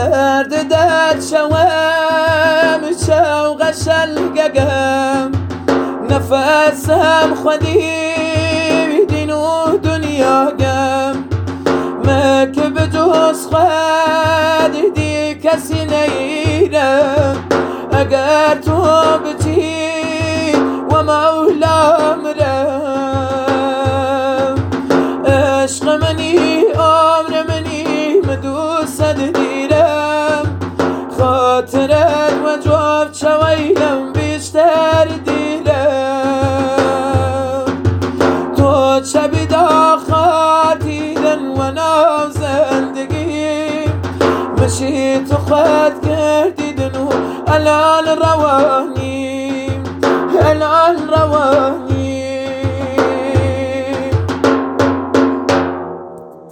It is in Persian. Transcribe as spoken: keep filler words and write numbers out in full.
درد درد شوام شو غشل ققم نفسم خودی دین و دنیا گم مک بجوز خود دی کسی نیرم اگر تو بچی و مولا مرم عشق منی عمر منی مدوست دیرم خاطرت و جواب شویلم بیشتر دیرم تو شبی داخل دیدن و ناو زندگی مشی تو خود کردیدن و الان روانیم الان روانیم